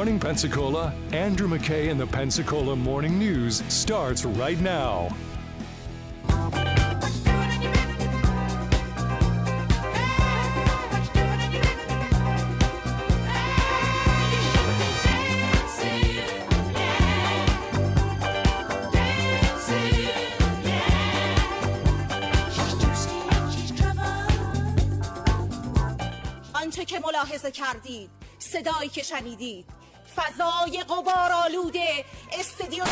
morning, Pensacola. Andrew McKay and the Pensacola Morning News starts right now. آنچه که ملاحظه کردید، صدایی که شنیدید، فضای غبارآلوده استودیو.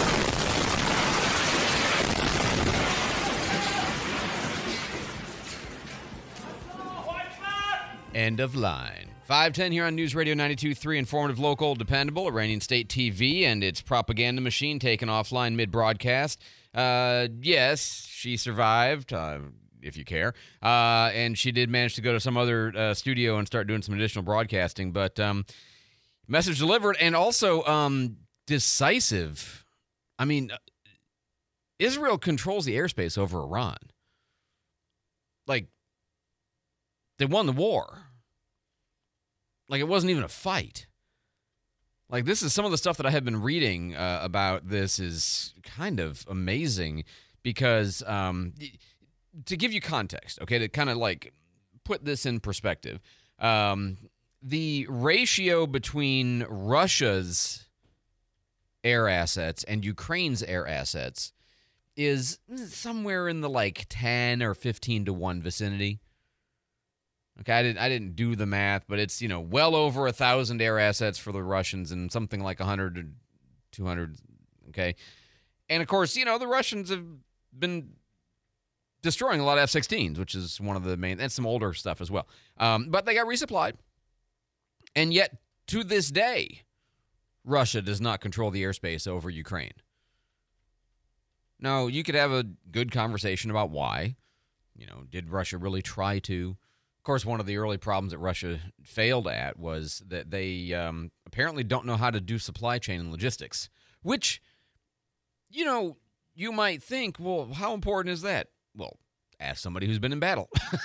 End of line. 510 here on News Radio 92.3, informative, local, dependable, Iranian State TV, and its propaganda machine taken offline mid-broadcast. Yes, she survived, if you care, and she did manage to go to some other studio and start doing some additional broadcasting, but message delivered, and also decisive. I mean, Israel controls the airspace over Iran. Like, they won the war. Like, it wasn't even a fight. Like, this is some of the stuff that I have been reading about this is kind of amazing because, to give you context, okay, to kind of, like, put this in perspective, the ratio between Russia's air assets and Ukraine's air assets is somewhere in the, like, 10 or 15 to 1 vicinity. Okay, I didn't do the math, but it's, well over 1,000 air assets for the Russians and something like 100 to 200, okay? And, of course, the Russians have been destroying a lot of F-16s, which is one of the main, and some older stuff as well. But they got resupplied. And yet, to this day, Russia does not control the airspace over Ukraine. Now, you could have a good conversation about why. Did Russia really try to? Of course, one of the early problems that Russia failed at was that they apparently don't know how to do supply chain and logistics, which, you might think, well, how important is that? Well, ask somebody who's been in battle.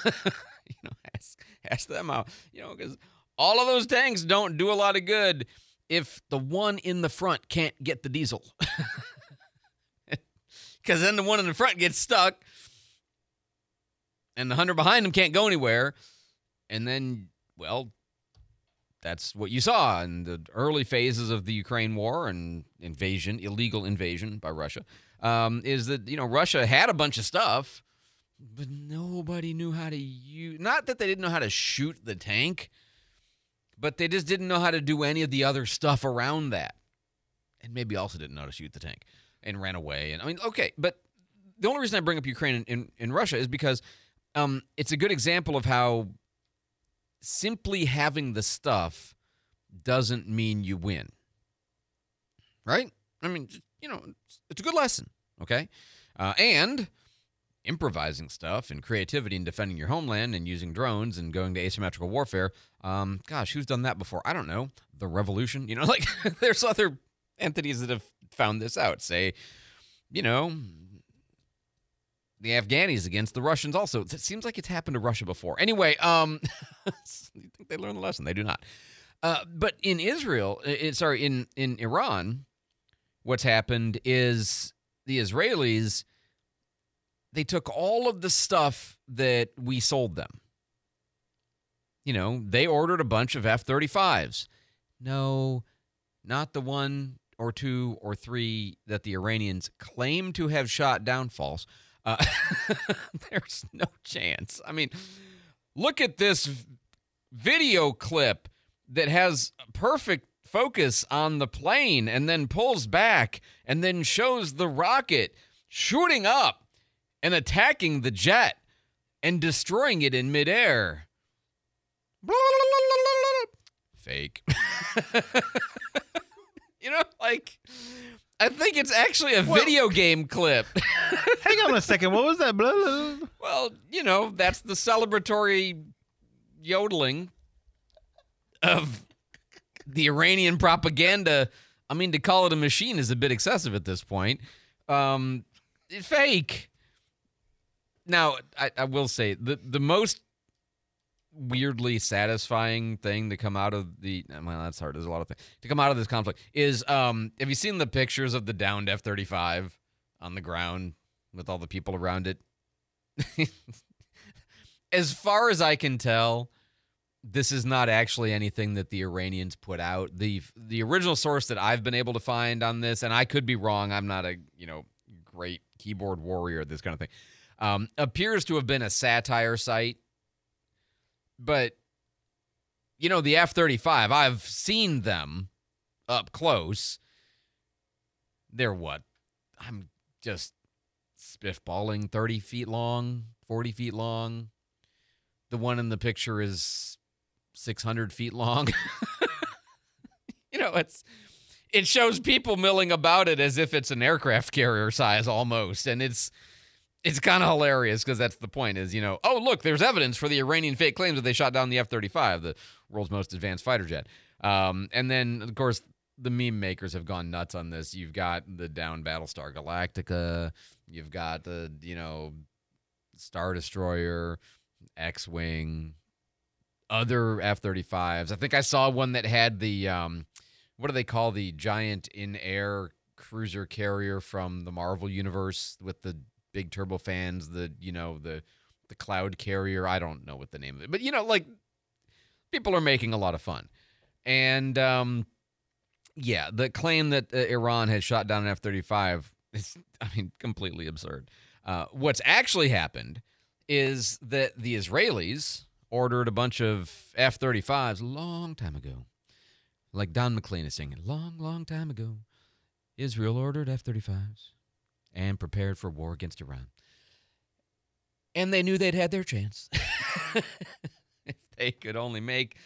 Ask them how, because all of those tanks don't do a lot of good if the one in the front can't get the diesel. Because then the one in the front gets stuck, and the 100 behind him can't go anywhere. And then, well, that's what you saw in the early phases of the Ukraine war and illegal invasion by Russia, is that, Russia had a bunch of stuff, but nobody knew how to use, not that they didn't know how to shoot the tank, but they just didn't know how to do any of the other stuff around that. And maybe also didn't know how to shoot the tank and ran away. And okay, but the only reason I bring up Ukraine and Russia is because it's a good example of how simply having the stuff doesn't mean you win. Right? It's a good lesson, okay? And improvising stuff and creativity and defending your homeland and using drones and going to asymmetrical warfare. Gosh, who's done that before? I don't know. The revolution? There's other entities that have found this out. Say, the Afghanis against the Russians also. It seems like it's happened to Russia before. Anyway, you think they learned the lesson? They do not. But in in Iran, what's happened is the Israelis, they took all of the stuff that we sold them. They ordered a bunch of F-35s. No, not the 1 or 2 or 3 that the Iranians claim to have shot down false. There's no chance. Look at this video clip that has perfect focus on the plane and then pulls back and then shows the rocket shooting up and attacking the jet and destroying it in midair. Fake. I think it's actually a video game clip. Hang on a second. What was that? Blah, blah, blah. Well, that's the celebratory yodeling of the Iranian propaganda. To call it a machine is a bit excessive at this point. Fake. Now, I will say, the most weirdly satisfying thing to come out of that's hard. There's a lot of things to come out of this conflict is, have you seen the pictures of the downed F-35 on the ground with all the people around it? As far as I can tell, this is not actually anything that the Iranians put out. The original source that I've been able to find on this, and I could be wrong, I'm not a great keyboard warrior, this kind of thing, appears to have been a satire site. But, the F-35, I've seen them up close. They're what? I'm just spitballing 30 feet long, 40 feet long. The one in the picture is 600 feet long. It shows people milling about it as if it's an aircraft carrier size almost. And it's kind of hilarious because that's the point is, oh, look, there's evidence for the Iranian fake claims that they shot down the F-35, the world's most advanced fighter jet. And then, of course, the meme makers have gone nuts on this. You've got the down Battlestar Galactica. You've got the, Star Destroyer, X-Wing, other F-35s. I think I saw one that had the, what do they call the giant in-air cruiser carrier from the Marvel Universe with the big turbofans, the cloud carrier. I don't know what the name of it, but people are making a lot of fun. And the claim that Iran had shot down an F-35 is, completely absurd. What's actually happened is that the Israelis ordered a bunch of F-35s a long time ago. Like Don McLean is singing, long, long time ago, Israel ordered F-35s and prepared for war against Iran. And they knew they'd had their chance. If they could only make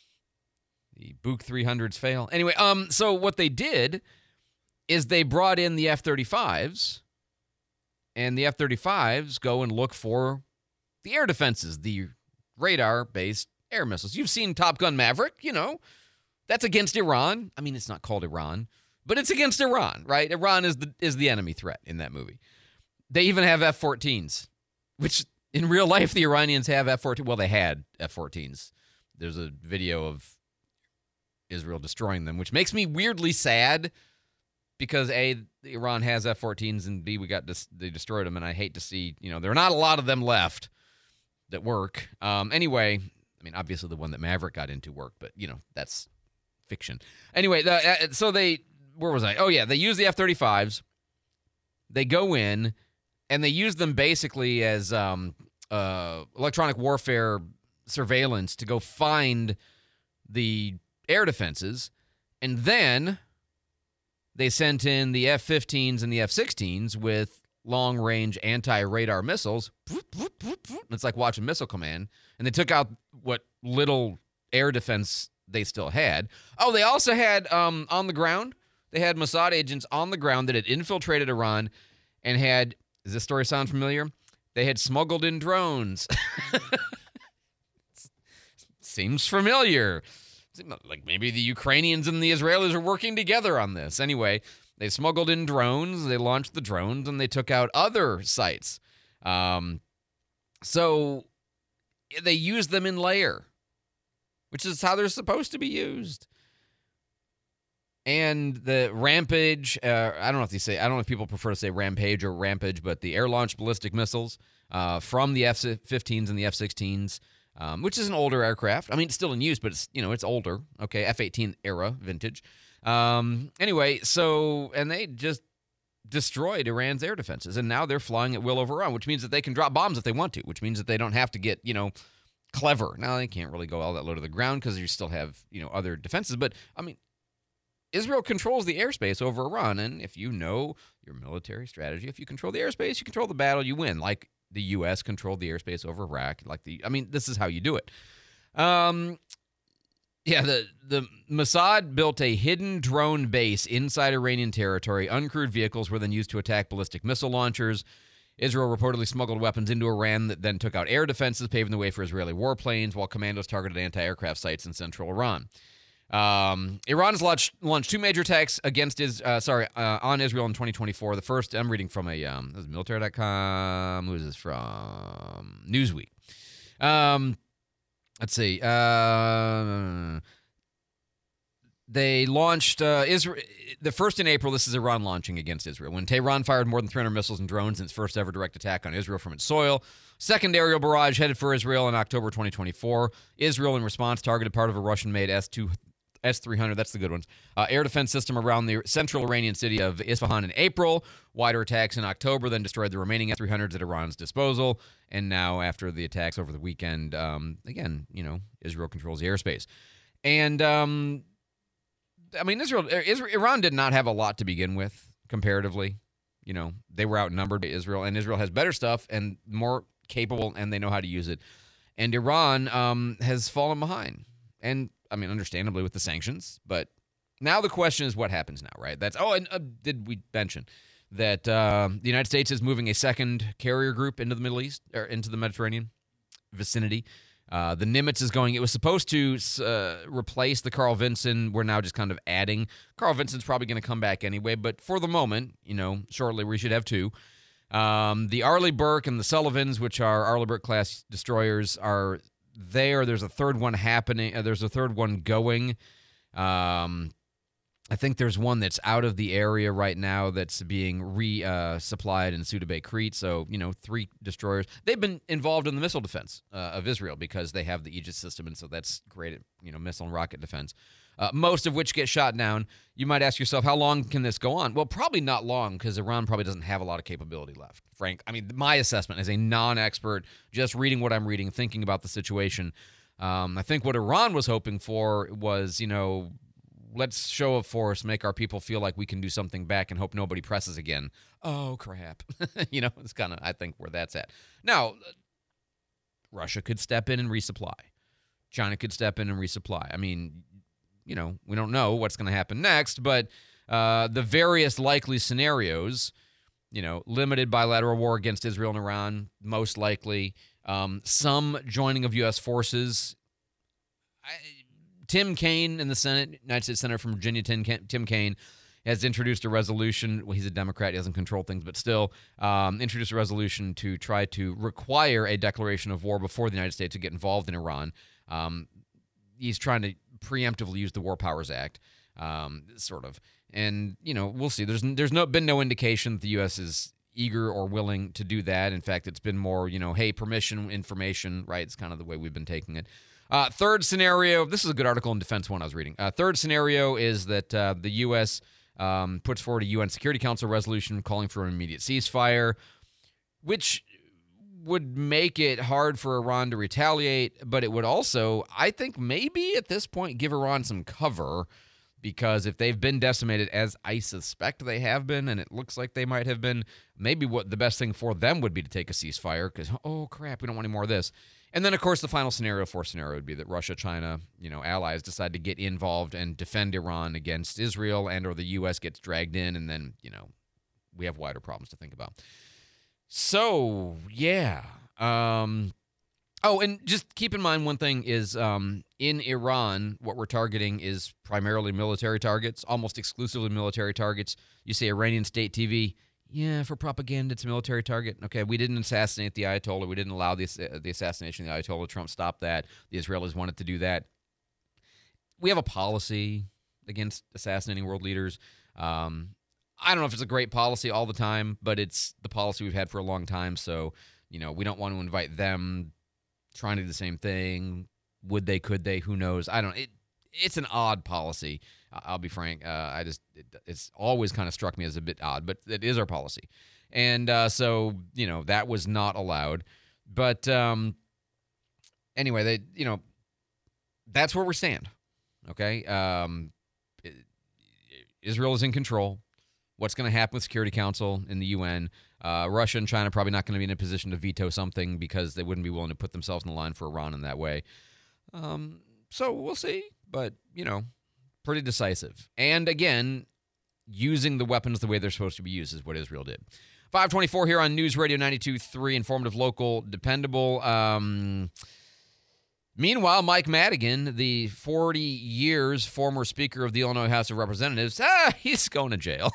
the Buk 300s fail. Anyway, so what they did is they brought in the F-35s, and the F-35s go and look for the air defenses, the radar-based air missiles. You've seen Top Gun Maverick, that's against Iran. It's not called Iran, but it's against Iran, right? Iran is the enemy threat in that movie. They even have F-14s, which in real life the Iranians have F-14. Well, they had F-14s. There's a video of Israel destroying them, which makes me weirdly sad because A, Iran has F-14s, and B, they destroyed them, and I hate to see, there are not a lot of them left that work. Anyway, obviously the one that Maverick got into worked, but, that's fiction. Anyway, where was I? Oh, yeah, they use the F-35s. They go in, and they use them basically as electronic warfare surveillance to go find the air defenses, and then they sent in the F-15s and the F-16s with long-range anti-radar missiles. It's like watching Missile Command, and they took out what little air defense they still had. Oh, they also had, on the ground, they had Mossad agents on the ground that had infiltrated Iran and had, does this story sound familiar? They had smuggled in drones. Seems familiar. Like maybe the Ukrainians and the Israelis are working together on this. Anyway, they smuggled in drones, they launched the drones, and they took out other sites. So they used them in layer, which is how they're supposed to be used. And the Rampage, I don't know if people prefer to say Rampage or Rampage, but the air-launched ballistic missiles from the F-15s and the F-16s, which is an older aircraft. It's still in use, but it's older. Okay, F-18 era, vintage. Anyway, and they just destroyed Iran's air defenses, and now they're flying at will over Iran, which means that they can drop bombs if they want to, which means that they don't have to get, clever. Now, they can't really go all that low to the ground because you still have, other defenses, but, Israel controls the airspace over Iran, and if you know your military strategy, if you control the airspace, you control the battle, you win, like the U.S. controlled the airspace over Iraq. This is how you do it. The Mossad built a hidden drone base inside Iranian territory. Uncrewed vehicles were then used to attack ballistic missile launchers. Israel reportedly smuggled weapons into Iran that then took out air defenses, paving the way for Israeli warplanes, while commandos targeted anti-aircraft sites in central Iran. Iran has launched two major attacks against on Israel in 2024. The first, I'm reading from this is military.com. Who is this from? Newsweek. let's see. They launched Israel. The first in April, this is Iran launching against Israel. When Tehran fired more than 300 missiles and drones in its first ever direct attack on Israel from its soil. Second aerial barrage headed for Israel in October 2024. Israel, in response, targeted part of a Russian-made S-300, that's the good ones, air defense system around the central Iranian city of Isfahan in April. Wider attacks in October, then destroyed the remaining S-300s at Iran's disposal. And now, after the attacks over the weekend, again, Israel controls the airspace. And, Iran did not have a lot to begin with, comparatively. They were outnumbered by Israel, and Israel has better stuff and more capable, and they know how to use it. And Iran has fallen behind. And, understandably with the sanctions, but now the question is what happens now, right? Did we mention that the United States is moving a second carrier group into the Middle East, or into the Mediterranean vicinity? The Nimitz is going. It was supposed to replace the Carl Vinson. We're now just kind of adding. Carl Vinson's probably going to come back anyway, but for the moment, shortly we should have two. The Arleigh Burke and the Sullivans, which are Arleigh Burke-class destroyers, are there. There's a third one happening. There's a third one going. I think there's one that's out of the area right now that's being resupplied in Suda Bay, Crete. So, 3 destroyers. They've been involved in the missile defense of Israel because they have the Aegis system, and so that's great at, missile and rocket defense, most of which get shot down. You might ask yourself, how long can this go on? Well, probably not long, because Iran probably doesn't have a lot of capability left, Frank. My assessment as a non-expert, just reading what I'm reading, thinking about the situation, I think what Iran was hoping for was, let's show of force, make our people feel like we can do something back and hope nobody presses again. Oh, crap. It's kind of, I think, where that's at. Now, Russia could step in and resupply. China could step in and resupply. We don't know what's going to happen next, but the various likely scenarios, limited bilateral war against Israel and Iran, most likely, some joining of U.S. forces. Tim Kaine in the Senate, United States Senator from Virginia, Tim Kaine, has introduced a resolution. Well, he's a Democrat. He doesn't control things, but still introduced a resolution to try to require a declaration of war before the United States would get involved in Iran. He's trying to preemptively use the War Powers Act, sort of. And, we'll see. There's been no indication that the U.S. is eager or willing to do that. In fact, it's been more, hey, permission, information, right? It's kind of the way we've been taking it. Third scenario, this is a good article in Defense One I was reading. Third scenario is that the U.S. Puts forward a UN Security Council resolution calling for an immediate ceasefire, which would make it hard for Iran to retaliate, but it would also, I think, maybe at this point give Iran some cover, because if they've been decimated, as I suspect they have been, and it looks like they might have been, maybe what the best thing for them would be to take a ceasefire, because, oh, crap, we don't want any more of this. And then, of course, the final scenario, fourth scenario, would be that Russia, China, allies decide to get involved and defend Iran against Israel, and or the U.S. gets dragged in, and then, we have wider problems to think about. So, yeah. And just keep in mind one thing is in Iran, what we're targeting is primarily military targets, almost exclusively military targets. You say Iranian state TV, yeah, for propaganda, it's a military target. Okay, we didn't assassinate the Ayatollah. We didn't allow the assassination of the Ayatollah. Trump stopped that. The Israelis wanted to do that. We have a policy against assassinating world leaders. I don't know if it's a great policy all the time, but it's the policy we've had for a long time. So, we don't want to invite them trying to do the same thing. Would they? Could they? Who knows? I don't. It's an odd policy. I'll be frank. It's always kind of struck me as a bit odd, but it is our policy. And so, that was not allowed. But anyway, that's where we stand. Okay. Israel is in control. What's going to happen with Security Council in the UN? Russia and China probably not going to be in a position to veto something because they wouldn't be willing to put themselves in the line for Iran in that way. So we'll see. But, pretty decisive. And again, using the weapons the way they're supposed to be used is what Israel did. 524 here on News Radio 92.3, informative, local, dependable. Meanwhile, Mike Madigan, the 40 years former Speaker of the Illinois House of Representatives, he's going to jail.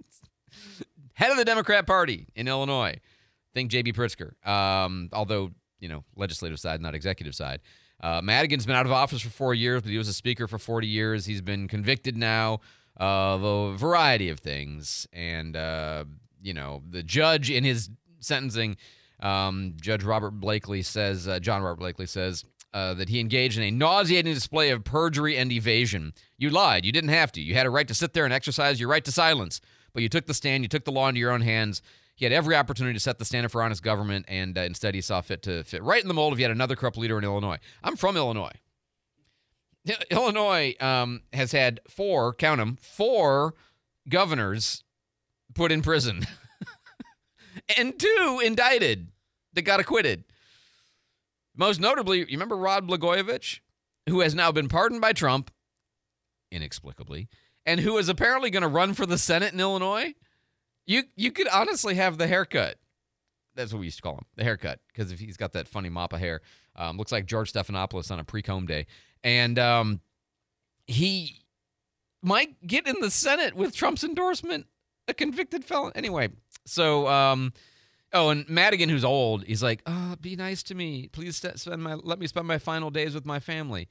Head of the Democrat Party in Illinois. Think J.B. Pritzker. Although legislative side, not executive side. Madigan's been out of office for 4 years, but he was a speaker for 40 years. He's been convicted now of a variety of things. And, the judge in his sentencing, John Robert Blakely says that he engaged in a nauseating display of perjury and evasion. You lied. You didn't have to. You had a right to sit there and exercise your right to silence. But you took the stand. You took the law into your own hands. He had every opportunity to set the standard for honest government, and instead he saw fit to fit right in the mold of yet another corrupt leader in Illinois. I'm from Illinois. Illinois has had four governors put in prison and 2 indicted that got acquitted. Most notably, you remember Rod Blagojevich, who has now been pardoned by Trump, inexplicably, and who is apparently going to run for the Senate in Illinois? You could honestly have the haircut. That's what we used to call him, the haircut, because if he's got that funny mop of hair. Looks like George Stephanopoulos on a pre-comb day. And he might get in the Senate with Trump's endorsement, a convicted felon. Anyway, so, and Madigan, who's old, he's like, be nice to me. Please let me spend my final days with my family.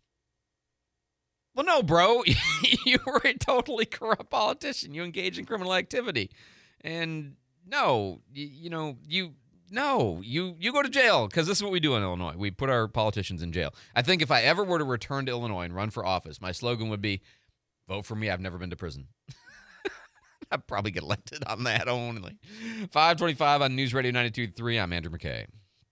Well, no, bro, you were a totally corrupt politician. You engage in criminal activity. And no, you go to jail, because this is what we do in Illinois. We put our politicians in jail. I think if I ever were to return to Illinois and run for office, my slogan would be, vote for me, I've never been to prison. I'd probably get elected on that only. 525 on News Radio 92.3. I'm Andrew McKay.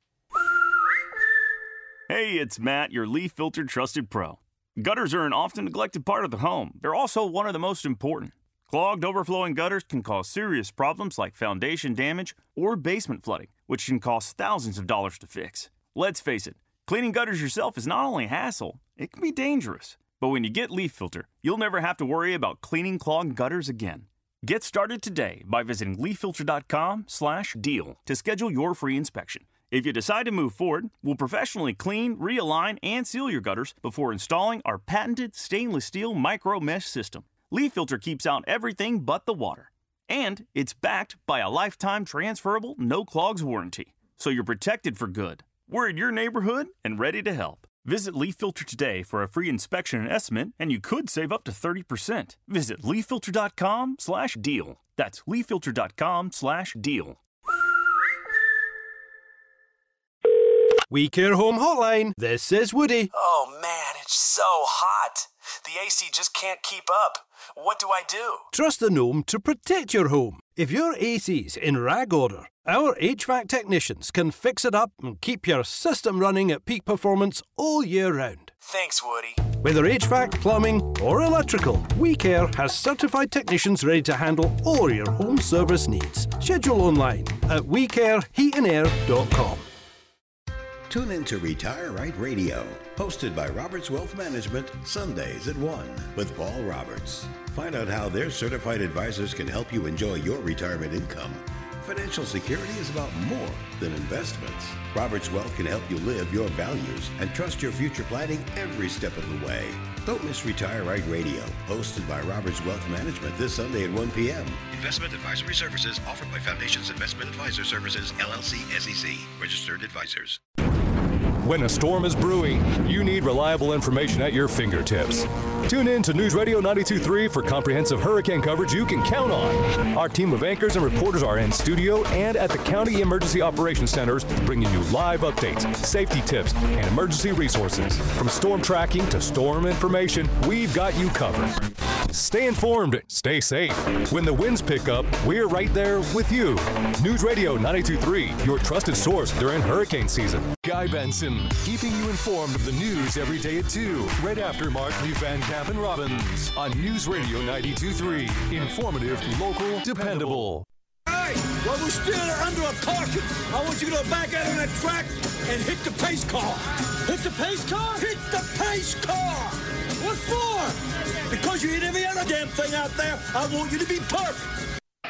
Hey, it's Matt, your Leaf Filter Trusted Pro. Gutters are an often neglected part of the home. They're also one of the most important. Clogged, overflowing gutters can cause serious problems like foundation damage or basement flooding, which can cost thousands of dollars to fix. Let's face it, cleaning gutters yourself is not only a hassle, it can be dangerous. But when you get Leaf Filter, you'll never have to worry about cleaning clogged gutters again. Get started today by visiting leaffilter.com/deal to schedule your free inspection. If you decide to move forward, we'll professionally clean, realign, and seal your gutters before installing our patented stainless steel micro mesh system. Leaf Filter keeps out everything but the water. And it's backed by a lifetime transferable no clogs warranty. So you're protected for good. We're in your neighborhood and ready to help. Visit Leaf Filter today for a free inspection and estimate, and you could save up to 30%. Visit leaffilter.com/deal. That's leaffilter.com/deal. We Care Home Hotline. This is Woody. Oh man, it's so hot. The AC just can't keep up. What do I do? Trust the Gnome to protect your home. If your AC's in rag order, our HVAC technicians can fix it up and keep your system running at peak performance all year round. Thanks, Woody. Whether HVAC, plumbing, or electrical, We Care has certified technicians ready to handle all your home service needs. Schedule online at wecareheatandair.com. Tune in to Retire Right Radio, hosted by Roberts Wealth Management, Sundays at 1 with Paul Roberts. Find out how their certified advisors can help you enjoy your retirement income. Financial security is about more than investments. Roberts Wealth can help you live your values and trust your future planning every step of the way. Don't miss Retire Right Radio, hosted by Roberts Wealth Management this Sunday at 1 p.m. Investment advisory services offered by Foundations Investment Advisor Services, LLC, SEC. Registered advisors. When a storm is brewing, you need reliable information at your fingertips. Tune in to News Radio 92.3 for comprehensive hurricane coverage you can count on. Our team of anchors and reporters are in studio and at the County Emergency Operations Centers, bringing you live updates, safety tips, and emergency resources. From storm tracking to storm information, we've got you covered. Stay informed, stay safe. When the winds pick up, we're right there with you. News Radio 92.3, your trusted source during hurricane season. Guy Benson, keeping you informed of the news every day at 2, right after Markley, Van Camp, and Robbins on News Radio 92.3. Informative, local, dependable. Hey, while we're still under a caution, I want you to go back out on that track and hit the pace car. Hit the pace car? Hit the pace car! What for? Because you hit every other damn thing out there. I want you to be perfect.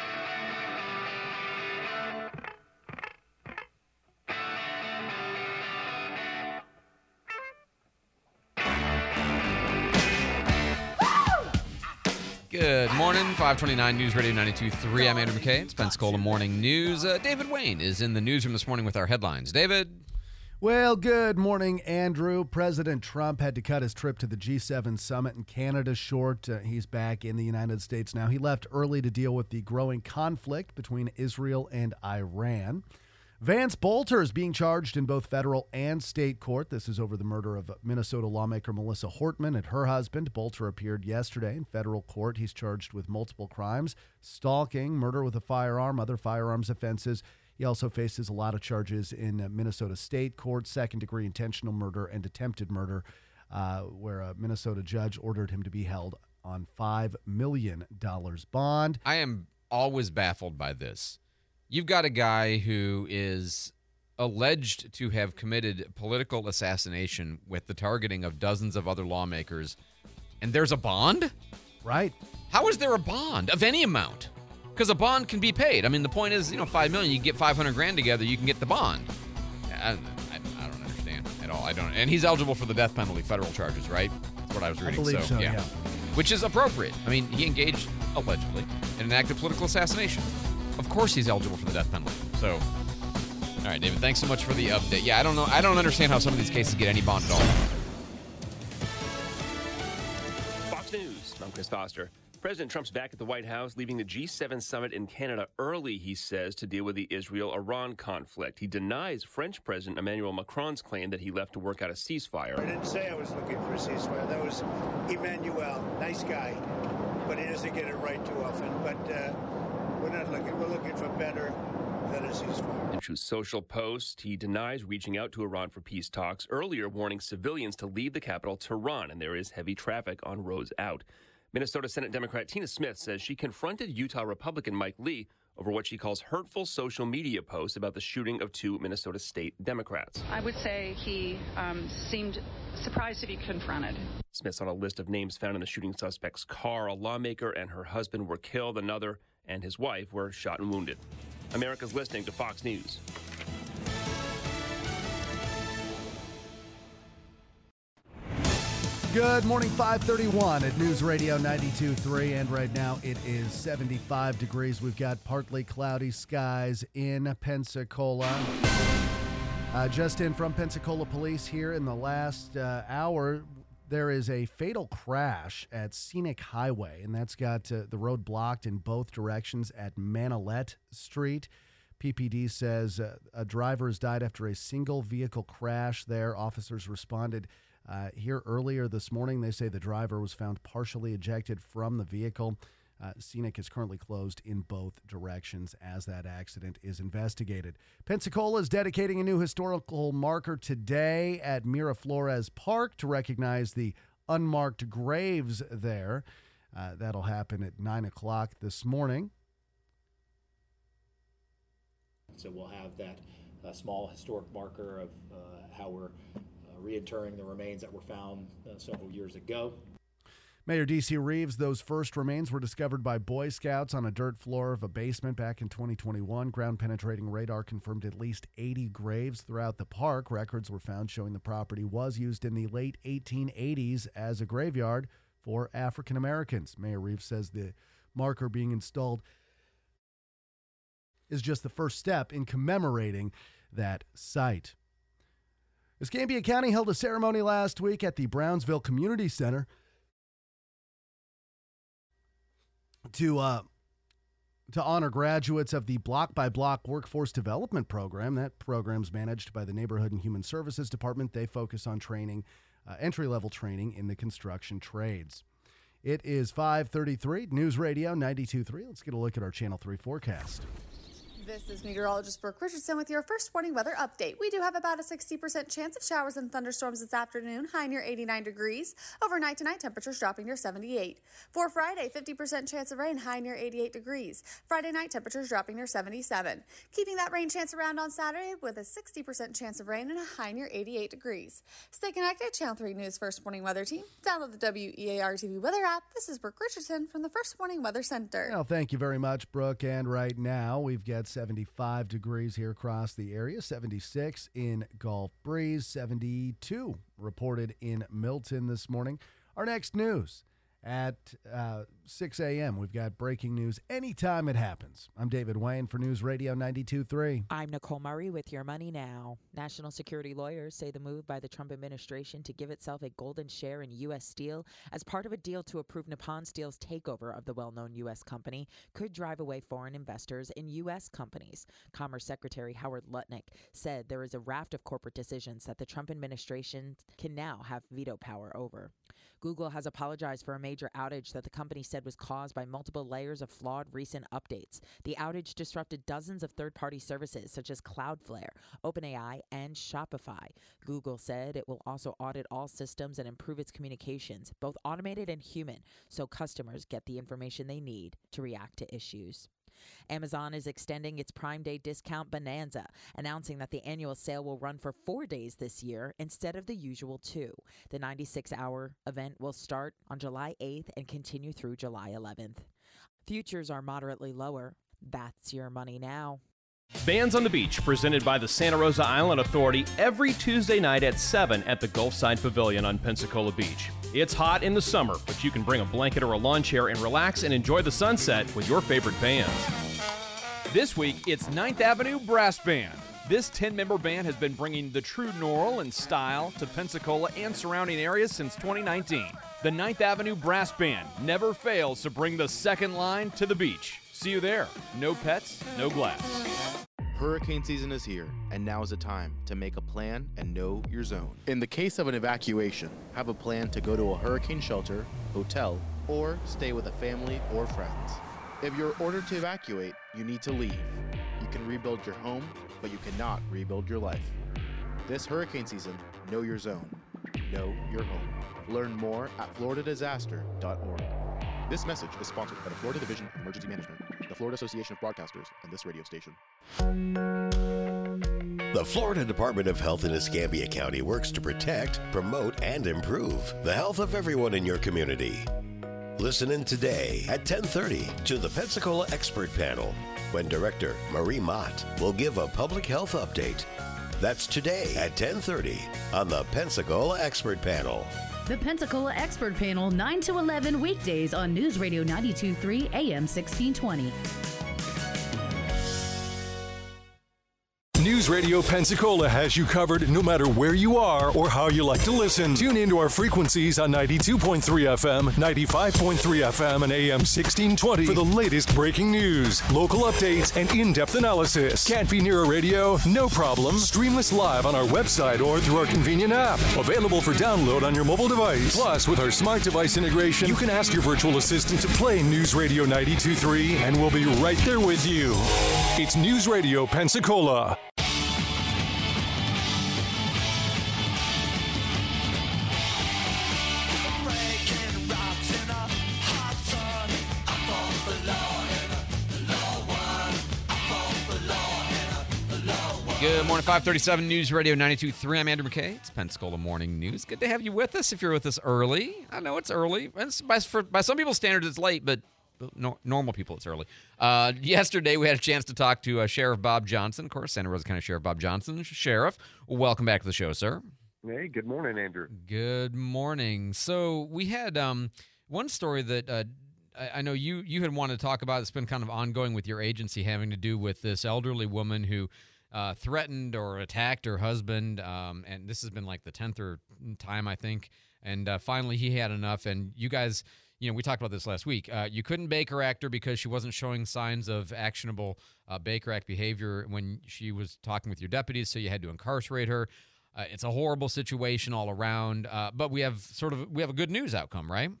Good morning, 529 News Radio 92.3. I'm Andrew McKay. It's Pensacola Morning News. David Wayne is in the newsroom this morning with our headlines. David? Well, good morning, Andrew. President Trump had to cut his trip to the G7 summit in Canada short. He's back in the United States now. He left early to deal with the growing conflict between Israel and Iran. Vance Bolter is being charged in both federal and state court. This is over the murder of Minnesota lawmaker Melissa Hortman and her husband. Bolter appeared yesterday in federal court. He's charged with multiple crimes: stalking, murder with a firearm, other firearms offenses. He also faces a lot of charges in Minnesota State Court, second-degree intentional murder and attempted murder, where a Minnesota judge ordered him to be held on $5 million bond. I am always baffled by this. You've got a guy who is alleged to have committed political assassination with the targeting of dozens of other lawmakers, and there's a bond? Right. How is there a bond of any amount? Because a bond can be paid. I mean, the point is, $5 million, you get $500,000 together, you can get the bond. I don't understand at all. I don't. And he's eligible for the death penalty, federal charges, right? That's what I was reading. I believe so, yeah. Which is appropriate. I mean, he engaged, allegedly, in an act of political assassination. Of course he's eligible for the death penalty. So, all right, David, thanks so much for the update. Yeah, I don't know. I don't understand how some of these cases get any bond at all. Fox News, I'm Chris Foster. President Trump's back at the White House, leaving the G7 summit in Canada early, he says, to deal with the Israel-Iran conflict. He denies French President Emmanuel Macron's claim that he left to work out a ceasefire. I didn't say I was looking for a ceasefire. That was Emmanuel, nice guy, but he doesn't get it right too often. But we're not looking. We're looking for better than a ceasefire. In Truth's social post, he denies reaching out to Iran for peace talks, earlier warning civilians to leave the capital, Tehran, and there is heavy traffic on roads out. Minnesota Senate Democrat Tina Smith says she confronted Utah Republican Mike Lee over what she calls hurtful social media posts about the shooting of two Minnesota State Democrats. I would say he seemed surprised to be confronted. Smith's on a list of names found in the shooting suspect's car. A lawmaker and her husband were killed. Another and his wife were shot and wounded. America's listening to Fox News. Good morning, 531 at News Radio 92.3, and right now it is 75 degrees. We've got partly cloudy skies in Pensacola. Just in from Pensacola Police here in the last hour, there is a fatal crash at Scenic Highway, and that's got the road blocked in both directions at Manolette Street. PPD says a driver has died after a single vehicle crash there. Officers responded here earlier this morning. They say the driver was found partially ejected from the vehicle. Scenic is currently closed in both directions as that accident is investigated. Pensacola is dedicating a new historical marker today at Miraflores Park to recognize the unmarked graves there. That'll happen at 9 o'clock this morning. So we'll have that small historic marker of how we're reinterring the remains that were found several years ago. Mayor D.C. Reeves, those first remains were discovered by Boy Scouts on a dirt floor of a basement back in 2021. Ground-penetrating radar confirmed at least 80 graves throughout the park. Records were found showing the property was used in the late 1880s as a graveyard for African Americans. Mayor Reeves says the marker being installed is just the first step in commemorating that site. Escambia County held a ceremony last week at the Brownsville Community Center to honor graduates of the Block by Block Workforce Development Program. That program's managed by the Neighborhood and Human Services Department. They focus on training, entry-level training in the construction trades. It is 5:33, News Radio 92.3. Let's get a look at our Channel 3 forecast. This is meteorologist Brooke Richardson with your first morning weather update. We do have about a 60% chance of showers and thunderstorms this afternoon, high near 89 degrees. Overnight tonight, temperatures dropping near 78. For Friday, 50% chance of rain, high near 88 degrees. Friday night, temperatures dropping near 77. Keeping that rain chance around on Saturday with a 60% chance of rain and a high near 88 degrees. Stay connected, Channel 3 News First Morning Weather Team. Download the WEAR TV weather app. This is Brooke Richardson from the First Morning Weather Center. Well, thank you very much, Brooke. And right now, we've got 75 degrees here across the area, 76 in Gulf Breeze, 72 reported in Milton this morning. Our next news at 6 a.m. We've got breaking news anytime it happens. I'm David Wayne for News Radio 92.3. I'm Nicole Murray with Your Money Now. National security lawyers say the move by the Trump administration to give itself a golden share in U.S. Steel as part of a deal to approve Nippon Steel's takeover of the well-known U.S. company could drive away foreign investors in U.S. companies. Commerce Secretary Howard Lutnick said there is a raft of corporate decisions that the Trump administration can now have veto power over. Google has apologized for a major outage that the company said was caused by multiple layers of flawed recent updates. The outage disrupted dozens of third-party services such as Cloudflare, OpenAI, and Shopify. Google said it will also audit all systems and improve its communications, both automated and human, so customers get the information they need to react to issues. Amazon is extending its Prime Day discount bonanza, announcing that the annual sale will run for 4 days this year instead of the usual 2. The 96-hour event will start on July 8th and continue through July 11th. Futures are moderately lower. That's Your Money Now. Bands on the Beach, presented by the Santa Rosa Island Authority every Tuesday night at 7 at the Gulfside Pavilion on Pensacola Beach. It's hot in the summer, but you can bring a blanket or a lawn chair and relax and enjoy the sunset with your favorite bands. This week, it's 9th Avenue Brass Band. This 10-member band has been bringing the true Norl and style to Pensacola and surrounding areas since 2019. The 9th Avenue Brass Band never fails to bring the second line to the beach. See you there. No pets, no glass. Hurricane season is here, and now is the time to make a plan and know your zone. In the case of an evacuation, have a plan to go to a hurricane shelter, hotel, or stay with a family or friends. If you're ordered to evacuate, you need to leave. You can rebuild your home, but you cannot rebuild your life. This hurricane season, know your zone. Know your home. Learn more at floridadisaster.org. This message is sponsored by the Florida Division of Emergency Management, the Florida Association of Broadcasters, and this radio station. The Florida Department of Health in Escambia County works to protect, promote, and improve the health of everyone in your community. Listen in today at 10:30 to the Pensacola Expert Panel, when Director Marie Mott will give a public health update. That's today at 10:30 on the Pensacola Expert Panel. The Pensacola Expert Panel, 9 to 11 weekdays on News Radio 92.3 AM 1620. News Radio Pensacola has you covered no matter where you are or how you like to listen. Tune into our frequencies on 92.3 FM, 95.3 FM, and AM 1620 for the latest breaking news, local updates, and in-depth analysis. Can't be near a radio? No problem. Stream us live on our website or through our convenient app. Available for download on your mobile device. Plus, with our smart device integration, you can ask your virtual assistant to play News Radio 92.3, and we'll be right there with you. It's News Radio Pensacola. Good morning, 537 News Radio 92.3. I'm Andrew McKay. It's Pensacola Morning News. Good to have you with us if you're with us early. I know it's early. By some people's standards, it's late, but normal people, it's early. Yesterday, we had a chance to talk to Sheriff Bob Johnson. Of course, Santa Rosa County Sheriff Bob Johnson. Sheriff, welcome back to the show, sir. Hey, good morning, Andrew. Good morning. So we had one story that I know you had wanted to talk about. It's been kind of ongoing with your agency, having to do with this elderly woman who threatened or attacked her husband, and this has been like the 10th time, I think. And finally, he had enough. And you guys, we talked about this last week. You couldn't Baker Act her because she wasn't showing signs of actionable Baker Act behavior when she was talking with your deputies, so you had to incarcerate her. It's a horrible situation all around, but we have a good news outcome, right?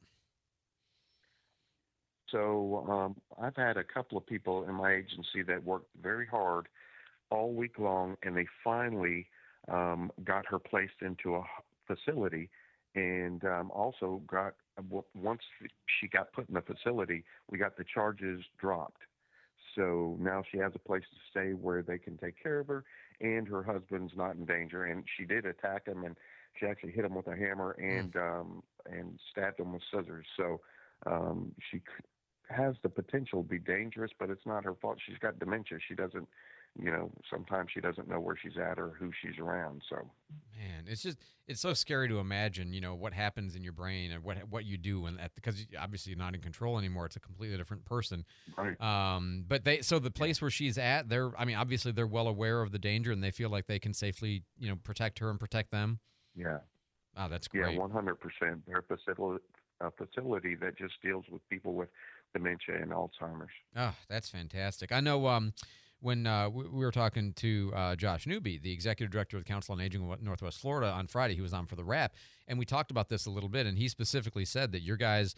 So I've had a couple of people in my agency that worked very hard all week long, and they finally got her placed into a facility, and also once she got put in the facility, we got the charges dropped. So now she has a place to stay where they can take care of her, and her husband's not in danger. And she did attack him, and she actually hit him with a hammer and stabbed him with scissors. So she has the potential to be dangerous, but it's not her fault. She's got dementia. She doesn't sometimes she doesn't know where she's at or who she's around. So, man, it's so scary to imagine, what happens in your brain and what you do because obviously you're not in control anymore. It's a completely different person. Right. But the place where she's at, obviously they're well aware of the danger and they feel like they can safely, protect her and protect them. Yeah. Oh, that's great. Yeah, 100%. They're a facility that just deals with people with dementia and Alzheimer's. Oh, that's fantastic. I know when we were talking to Josh Newby, the executive director of the Council on Aging of Northwest Florida, on Friday. He was on for the Wrap, and we talked about this a little bit, and he specifically said that your guys,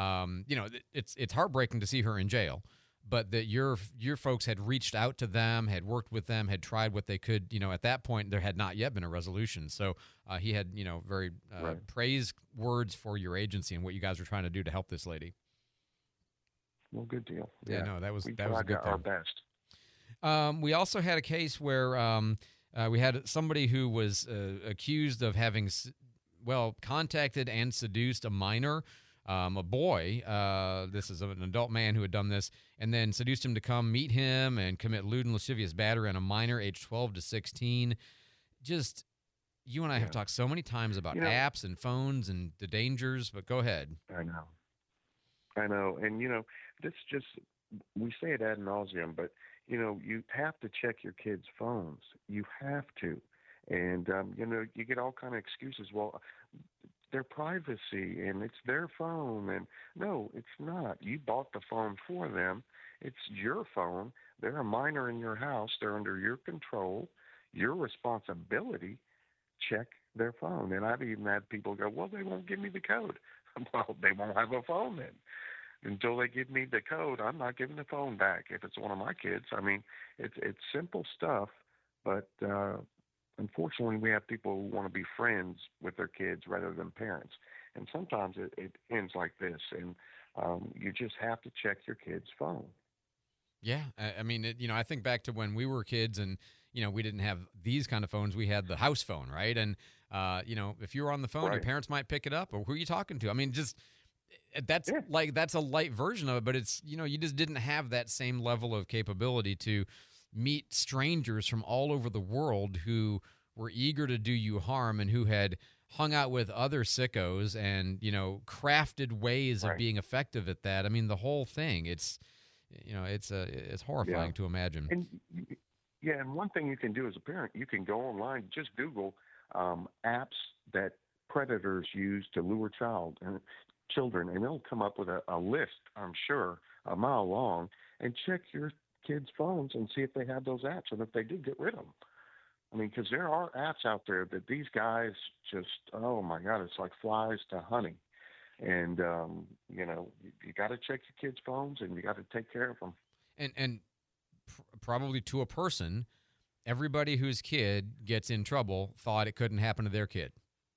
it's heartbreaking to see her in jail, but that your folks had reached out to them, had worked with them, had tried what they could. At that point, there had not yet been a resolution. So he had, very praise words for your agency and what you guys were trying to do to help this lady. Well, good deal. Yeah, no, that was a good thing. Our best. We also had a case where we had somebody who was accused of having, contacted and seduced a minor, a boy. This is an adult man who had done this, and then seduced him to come meet him and commit lewd and lascivious battery on a minor aged 12 to 16. Just, you and I have talked so many times about apps and phones and the dangers, but go ahead. I know. And, this just, we say it ad nauseum, but, you have to check your kids' phones. You have to. And, you get all kind of excuses. Well, their privacy and it's their phone. And no, it's not. You bought the phone for them. It's your phone. They're a minor in your house. They're under your control, your responsibility. Check their phone. And I've even had people go, well, they won't give me the code. Well, they won't have a phone then. Until they give me the code, I'm not giving the phone back if it's one of my kids. I mean, it's simple stuff, but unfortunately we have people who want to be friends with their kids rather than parents. And sometimes it ends like this, and you just have to check your kid's phone. Yeah, I mean, I think back to when we were kids and, we didn't have these kind of phones. We had the house phone, right? And, if you were on the phone, your parents might pick it up, or who are you talking to? I mean, just... That's a light version of it, but it's, you just didn't have that same level of capability to meet strangers from all over the world who were eager to do you harm and who had hung out with other sickos and, crafted ways of being effective at that. I mean, the whole thing, it's horrifying to imagine. And one thing you can do as a parent, you can go online, just Google apps that predators use to lure children, and it'll come up with a list, I'm sure, a mile long, and check your kids' phones and see if they have those apps, and if they do, get rid of them. I mean, because there are apps out there that these guys just, oh my God, it's like flies to honey. And, you got to check your kids' phones, and you got to take care of them. And probably to a person, everybody whose kid gets in trouble thought it couldn't happen to their kid.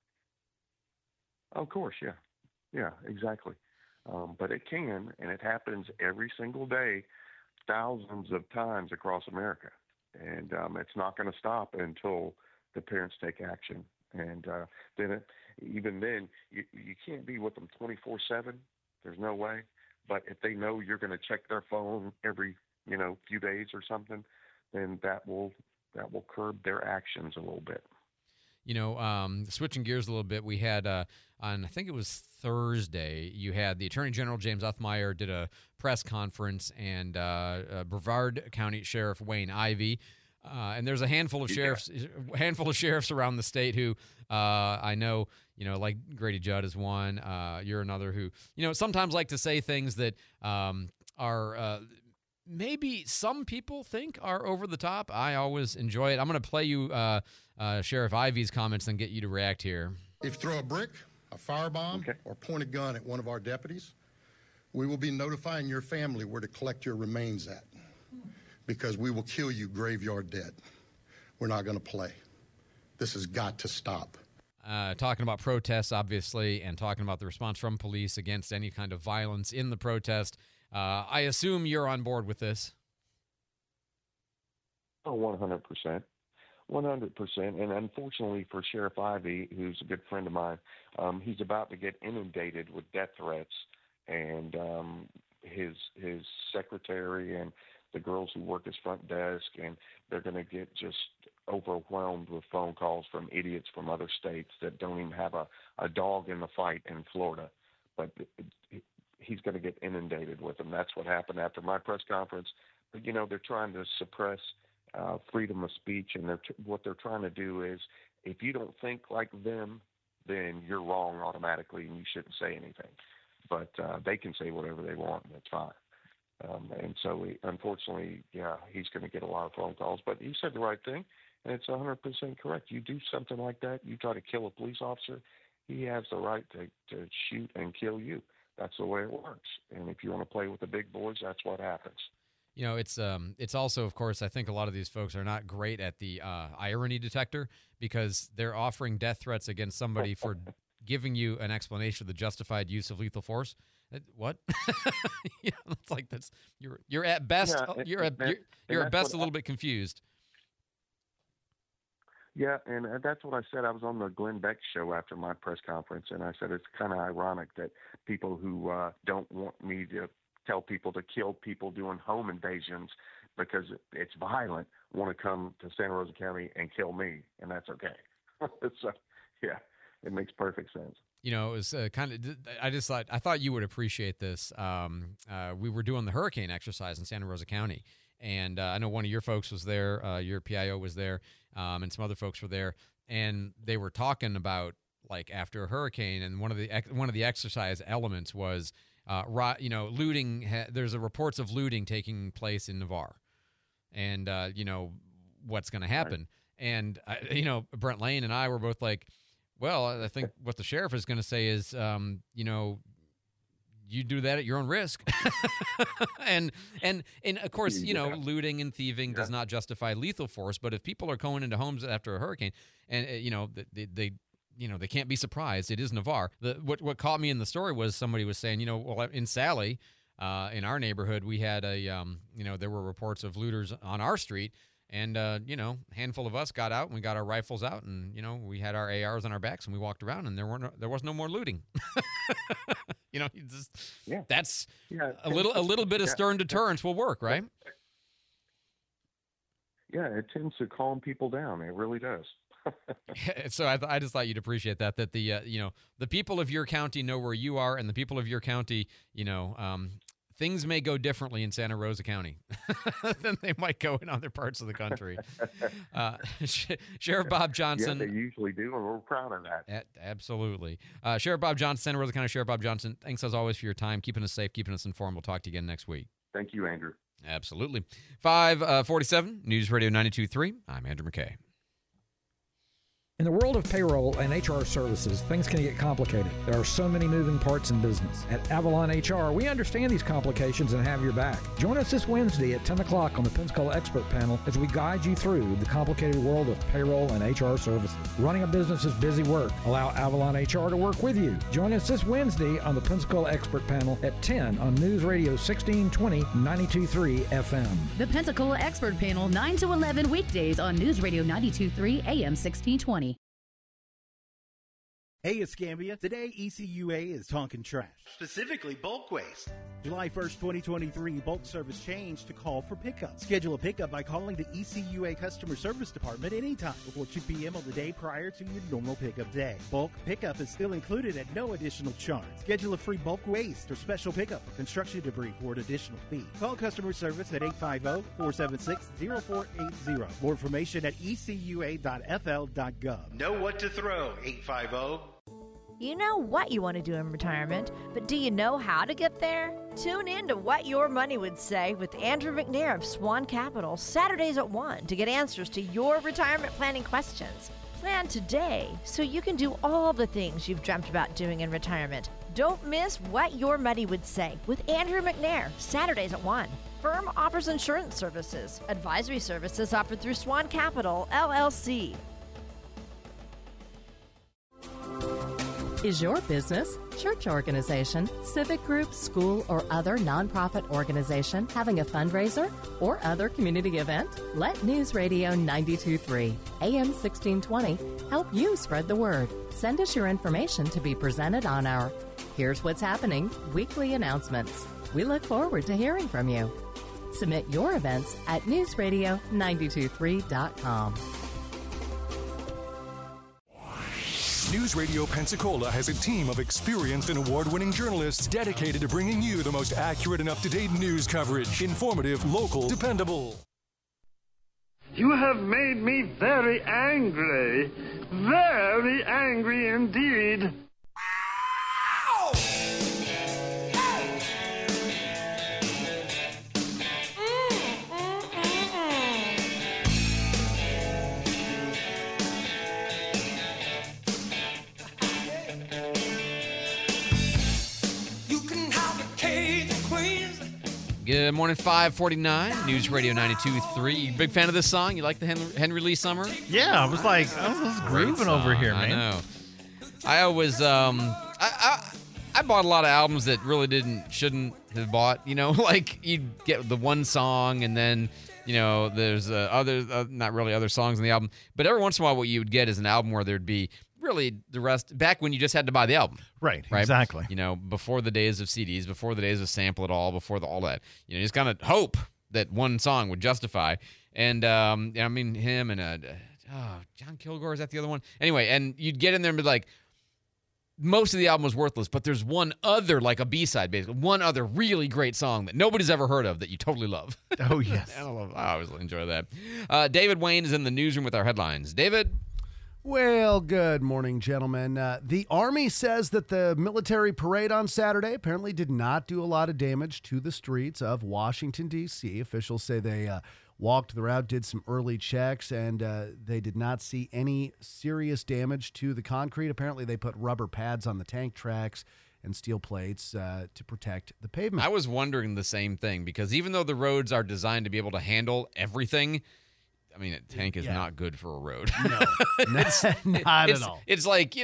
Of course, yeah. Yeah, exactly. But it can, and it happens every single day, thousands of times across America. And it's not going to stop until the parents take action. And even then, you can't be with them 24/7. There's no way. But if they know you're going to check their phone every, few days or something, then that will curb their actions a little bit. Switching gears a little bit, we had on, I think it was Thursday, you had the Attorney General James Uthmeier did a press conference, and Brevard County Sheriff Wayne Ivey, and there's a handful of sheriffs around the state who I know, like Grady Judd is one. You're another who, sometimes like to say things that are maybe some people think are over the top. I always enjoy it. I'm going to play you Sheriff Ivey's comments and get you to react here. If you throw a brick, a firebomb, or point a gun at one of our deputies, we will be notifying your family where to collect your remains at, because we will kill you graveyard dead. We're not going to play. This has got to stop. Talking about protests, obviously, and talking about the response from police against any kind of violence in the protest. I assume you're on board with this. Oh, 100%. 100%. And unfortunately for Sheriff Ivey, who's a good friend of mine, he's about to get inundated with death threats. And his secretary and the girls who work his front desk, and they're going to get just overwhelmed with phone calls from idiots from other states that don't even have a dog in the fight in Florida. But he's going to get inundated with them. That's what happened after my press conference. But, they're trying to suppress freedom of speech, and what they're trying to do is, if you don't think like them, then you're wrong automatically and you shouldn't say anything. But they can say whatever they want, and it's fine. And so, unfortunately, he's going to get a lot of phone calls. But he said the right thing, and it's 100% correct. You do something like that, you try to kill a police officer, he has the right to shoot and kill you. That's the way it works. And if you want to play with the big boys, that's what happens. It's also, of course, I think a lot of these folks are not great at the irony detector, because they're offering death threats against somebody for giving you an explanation of the justified use of lethal force. What? It's like you're at best you're at best a little bit confused. Yeah, and that's what I said. I was on the Glenn Beck show after my press conference, and I said it's kind of ironic that people who don't want me to tell people to kill people doing home invasions because it's violent want to come to Santa Rosa County and kill me, and that's okay. So, yeah, it makes perfect sense. It was kind of, I thought you would appreciate this. We were doing the hurricane exercise in Santa Rosa County, and I know one of your folks was there, your PIO was there, and some other folks were there, and they were talking about, like, after a hurricane, and one of the exercise elements was, looting. There's reports of looting taking place in Navarre, and what's going to happen. Right. And Brent Lane and I were both like, well, I think what the sheriff is going to say is, you do that at your own risk. and of course, looting and thieving does not justify lethal force. But if people are going into homes after a hurricane, and they can't be surprised. It is Navarre. What caught me in the story was somebody was saying, well, in Sally, in our neighborhood, we had there were reports of looters on our street. And, a handful of us got out, and we got our rifles out, and, we had our ARs on our backs, and we walked around, and there was no more looting. That's a little bit of stern deterrence will work, right? Yeah, it tends to calm people down. It really does. So I just thought you'd appreciate that the the people of your county know where you are, and the people of your county, things may go differently in Santa Rosa County than they might go in other parts of the country. Sheriff Bob Johnson. Yeah, they usually do, and we're proud of that. Absolutely. Sheriff Bob Johnson, Santa Rosa County Sheriff Bob Johnson, thanks as always for your time, keeping us safe, keeping us informed. We'll talk to you again next week. Thank you, Andrew. Absolutely. 5:47, News Radio 92.3. I'm Andrew McKay. In the world of payroll and HR services, things can get complicated. There are so many moving parts in business. At Avalon HR, we understand these complications and have your back. Join us this Wednesday at 10 o'clock on the Pensacola Expert Panel as we guide you through the complicated world of payroll and HR services. Running a business is busy work. Allow Avalon HR to work with you. Join us this Wednesday on the Pensacola Expert Panel at 10 on News Radio 1620 92.3 FM. The Pensacola Expert Panel, 9 to 11 weekdays on News Radio 92.3 AM 1620. Hey, Escambia. Today, ECUA is talking trash. Specifically, bulk waste. July 1st, 2023, bulk service changed to call for pickup. Schedule a pickup by calling the ECUA Customer Service Department anytime before 2 p.m. on the day prior to your normal pickup day. Bulk pickup is still included at no additional charge. Schedule a free bulk waste or special pickup for construction debris for an additional fee. Call customer service at 850-476-0480. More information at ecua.fl.gov. Know what to throw, 850. You know what you want to do in retirement, but do you know how to get there? Tune in to What Your Money Would Say with Andrew McNair of Swan Capital, Saturdays at 1 to get answers to your retirement planning questions. Plan today so you can do all the things you've dreamt about doing in retirement. Don't miss What Your Money Would Say with Andrew McNair, Saturdays at 1. Firm offers insurance services. Advisory services offered through Swan Capital, LLC. Is your business, church organization, civic group, school, or other nonprofit organization having a fundraiser or other community event? Let News Radio 92.3 AM 1620 help you spread the word. Send us your information to be presented on our Here's What's Happening weekly announcements. We look forward to hearing from you. Submit your events at newsradio923.com. News Radio Pensacola has a team of experienced and award-winning journalists dedicated to bringing you the most accurate and up-to-date news coverage. Informative, local, dependable. You have made me very angry indeed. Good morning, 549, News Radio 92.3. You big fan of this song? You like the Henry Lee Summer? Yeah, I was grooving over here, man. I know. I always, I bought a lot of albums that really shouldn't have bought, like you'd get the one song and then, there's not really other songs on the album. But every once in a while what you would get is an album where there'd be really the rest back when you just had to buy the album. Right? Exactly. Before the days of CDs, before the days of Sample It All, before all that. You just kind of hope that one song would justify. And him and John Kilgore, is that the other one? Anyway, and you'd get in there and be like, most of the album was worthless, but there's one other, like a B-side, basically, one other really great song that nobody's ever heard of that you totally love. Oh, yes. I always enjoy that. David Wayne is in the newsroom with our headlines. David? Well, good morning, gentlemen. The Army says that the military parade on Saturday apparently did not do a lot of damage to the streets of Washington, D.C. Officials say they walked the route, did some early checks, and they did not see any serious damage to the concrete. Apparently, they put rubber pads on the tank tracks and steel plates to protect the pavement. I was wondering the same thing, because even though the roads are designed to be able to handle everything, I mean, a tank is not good for a road. No, not at all. It's like,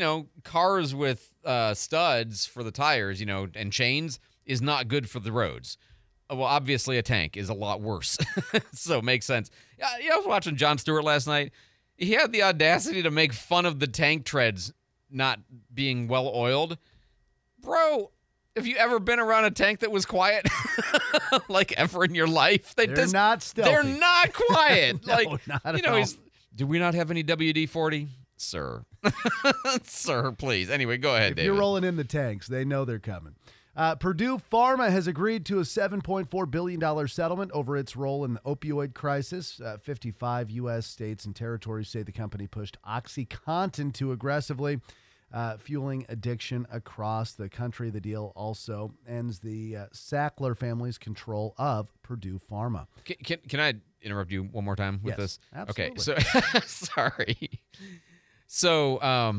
cars with studs for the tires, and chains is not good for the roads. Well, obviously a tank is a lot worse. So it makes sense. I was watching Jon Stewart last night. He had the audacity to make fun of the tank treads not being well oiled. Bro, have you ever been around a tank that was quiet? Like ever in your life? They're not stealthy. They're not quiet. No, not at all. Do we not have any WD-40? Sir. Sir, please. Anyway, go ahead, David. If you're rolling in the tanks, they know they're coming. Purdue Pharma has agreed to a $7.4 billion settlement over its role in the opioid crisis. 55 U.S. states and territories say the company pushed OxyContin too aggressively, fueling addiction across the country. The deal also ends the Sackler family's control of Purdue Pharma. Can I interrupt you one more time with this? Absolutely. Okay, so sorry. So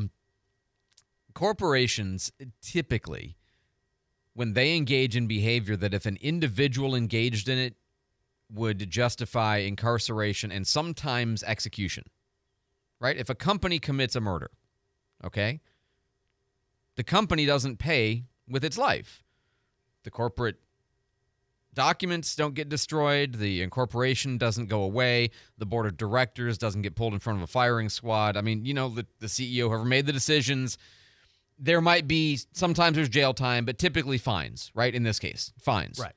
corporations typically, when they engage in behavior that if an individual engaged in it would justify incarceration and sometimes execution, right? If a company commits a murder, okay, the company doesn't pay with its life. The corporate documents don't get destroyed. The incorporation doesn't go away. The board of directors doesn't get pulled in front of a firing squad. I mean, the CEO, whoever made the decisions, there might be, sometimes there's jail time, but typically fines, right? In this case, fines. Right.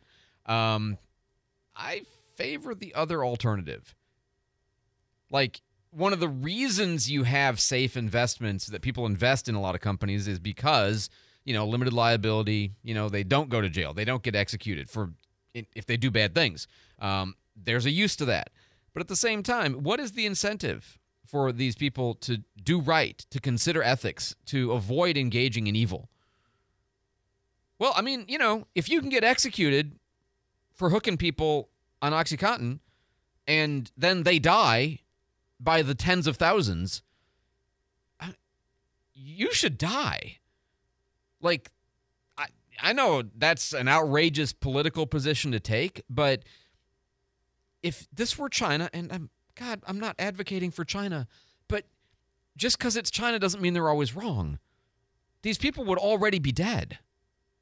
I favor the other alternative. Like, one of the reasons you have safe investments that people invest in a lot of companies is because, limited liability, they don't go to jail. They don't get executed if they do bad things. There's a use to that. But at the same time, what is the incentive for these people to do right, to consider ethics, to avoid engaging in evil? Well, I mean, if you can get executed for hooking people on OxyContin and then they die by the tens of thousands, you should die. Like, I know that's an outrageous political position to take, but if this were China, and I'm not advocating for China, but just because it's China doesn't mean they're always wrong. These people would already be dead.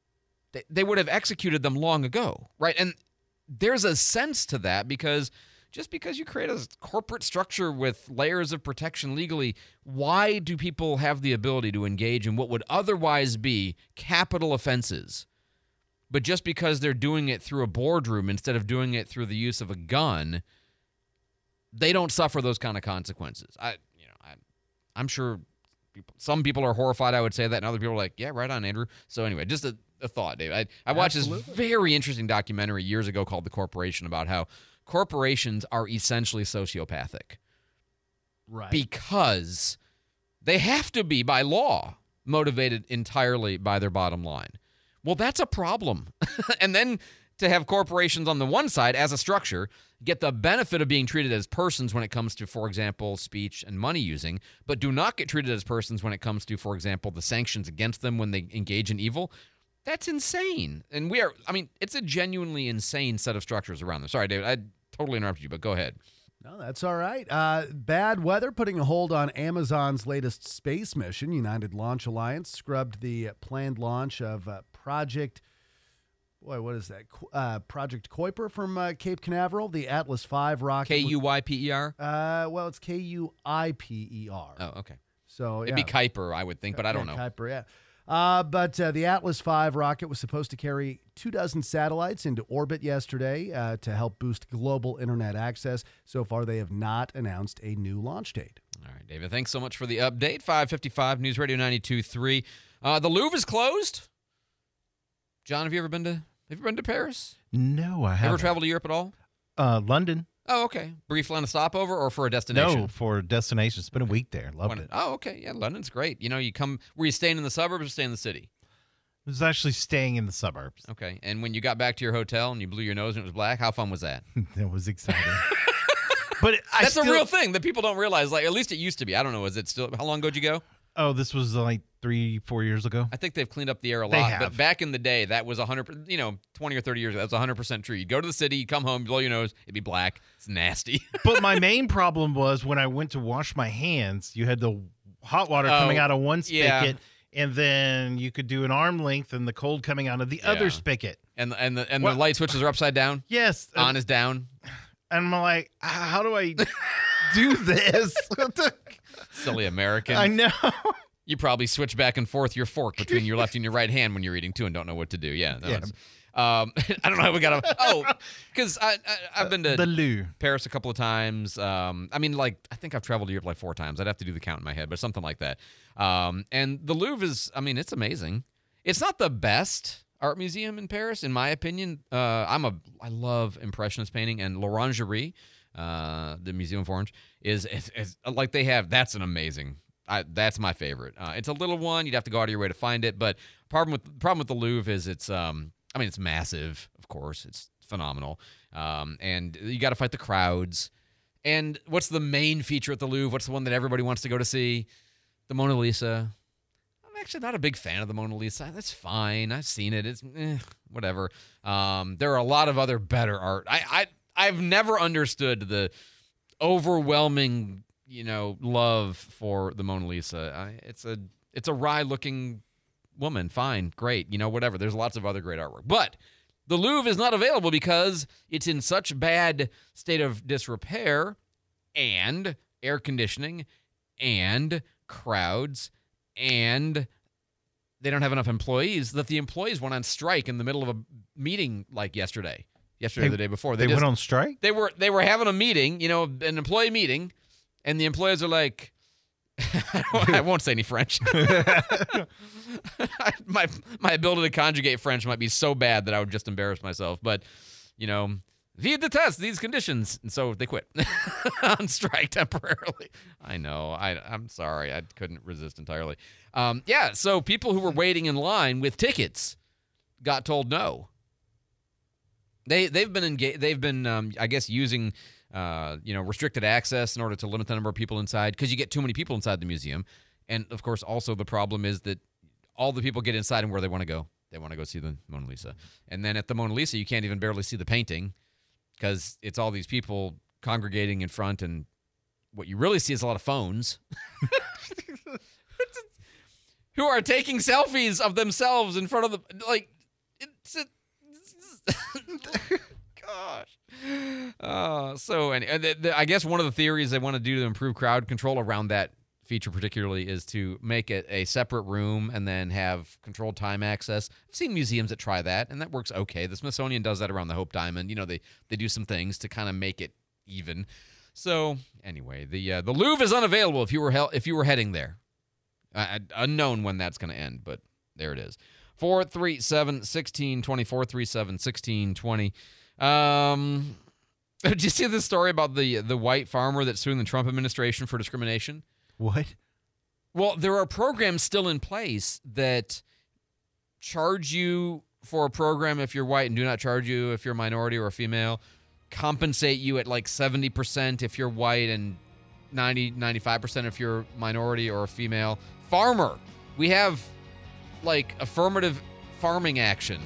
They would have executed them long ago, right? And there's a sense to that because just because you create a corporate structure with layers of protection legally, why do people have the ability to engage in what would otherwise be capital offenses? But just because they're doing it through a boardroom instead of doing it through the use of a gun, they don't suffer those kind of consequences. I'm sure some people are horrified I would say that, and other people are like, yeah, right on, Andrew. So anyway, just a thought, Dave. I watched this very interesting documentary years ago called The Corporation about how corporations are essentially sociopathic. Right. Because they have to be, by law, motivated entirely by their bottom line. Well, that's a problem. And then to have corporations on the one side as a structure get the benefit of being treated as persons when it comes to, for example, speech and money using, but do not get treated as persons when it comes to, for example, the sanctions against them when they engage in evil. That's insane. And it's a genuinely insane set of structures around them. Sorry, David, I totally interrupted you, but go ahead. No, that's all right. Bad weather putting a hold on Amazon's latest space mission. United Launch Alliance scrubbed the planned launch of Project Kuiper from Cape Canaveral, the Atlas V rocket. K-U-Y-P-E-R? Well, it's K-U-I-P-E-R. Oh, okay. So it'd be Kuiper, I would think, but I don't know. Kuiper, yeah. But the Atlas V rocket was supposed to carry 24 satellites into orbit yesterday to help boost global internet access. So far, they have not announced a new launch date. All right, David, thanks so much for the update. 5:55 News Radio 92.3. The Louvre is closed. John, have you ever been to Paris? No, I haven't. Ever traveled to Europe at all? London. Oh, okay. Brief London stopover or for a destination? No, for a destination. It's been a week there. Loved it. Oh, okay. Yeah, London's great. You come, were you staying in the suburbs or staying in the city? I was actually staying in the suburbs. Okay. And when you got back to your hotel and you blew your nose and it was black, how fun was that? That was exciting. But that's a real thing that people don't realize. Like, at least it used to be. I don't know. Is it still? How long ago did you go? Oh, this was like 3-4 years ago. I think they've cleaned up the air a lot. They have. But back in the day, that was 100%, 20 or 30 years ago, that was 100% true. You'd go to the city, you'd come home, blow your nose, it'd be black. It's nasty. But my main problem was when I went to wash my hands, you had the hot water coming out of one spigot, and then you could do an arm length and the cold coming out of the other spigot. And the light switches are upside down? Yes. On is down. And I'm like, how do I do this? Silly American. I know. You probably switch back and forth your fork between your left and your right hand when you're eating, too, and don't know what to do. Yeah. I don't know how we got to... Oh, because I've been to the Louvre. Paris a couple of times. I think I've traveled to Europe like 4 times. I'd have to do the count in my head, but something like that. And the Louvre is, it's amazing. It's not the best art museum in Paris, in my opinion. I love Impressionist painting, and L'Orangerie, the Museum of Orange, is like they have... That's an amazing... that's my favorite. It's a little one. You'd have to go out of your way to find it. But problem with the Louvre is it's massive. Of course, it's phenomenal. And you got to fight the crowds. And what's the main feature at the Louvre? What's the one that everybody wants to go to see? The Mona Lisa. I'm actually not a big fan of the Mona Lisa. That's fine. I've seen it. It's whatever. There are a lot of other better art. I've never understood the overwhelming love for the Mona Lisa. It's a wry-looking woman. Fine, great, whatever. There's lots of other great artwork. But the Louvre is not available because it's in such bad state of disrepair and air conditioning and crowds and they don't have enough employees that the employees went on strike in the middle of a meting like yesterday or the day before. They went on strike? They were having a meeting, an employee meeting. And the employees are like, I won't say any French. My ability to conjugate French might be so bad that I would just embarrass myself. But, we detest these conditions. And so they quit on strike temporarily. I know. I'm sorry. I couldn't resist entirely. So people who were waiting in line with tickets got told no. They've been I guess, using... restricted access in order to limit the number of people inside because you get too many people inside the museum. And, of course, also the problem is that all the people get inside and where they want to go. They want to go see the Mona Lisa. And then at the Mona Lisa, you can't even barely see the painting because it's all these people congregating in front, and what you really see is a lot of phones who are taking selfies of themselves in front of the... gosh. So I guess one of the theories they want to do to improve crowd control around that feature particularly is to make it a separate room and then have controlled time access. I've seen museums that try that, and that works okay. The Smithsonian does that around the Hope Diamond. They do some things to kind of make it even. So anyway, the Louvre is unavailable if you were heading there. Unknown when that's going to end, but there it is. 437-1620, 437-1620. Did you see this story about the white farmer that's suing the Trump administration for discrimination? What? Well, there are programs still in place that charge you for a program if you're white and do not charge you if you're a minority or a female, compensate you at like 70% if you're white and 95% if you're minority or a female. Farmer. We have like affirmative farming action.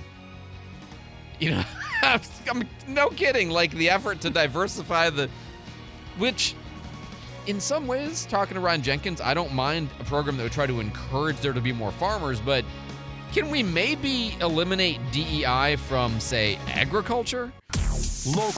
I'm no kidding, like the effort to diversify which in some ways, talking to Ron Jenkins, I don't mind a program that would try to encourage there to be more farmers, but can we maybe eliminate DEI from, say, agriculture? Local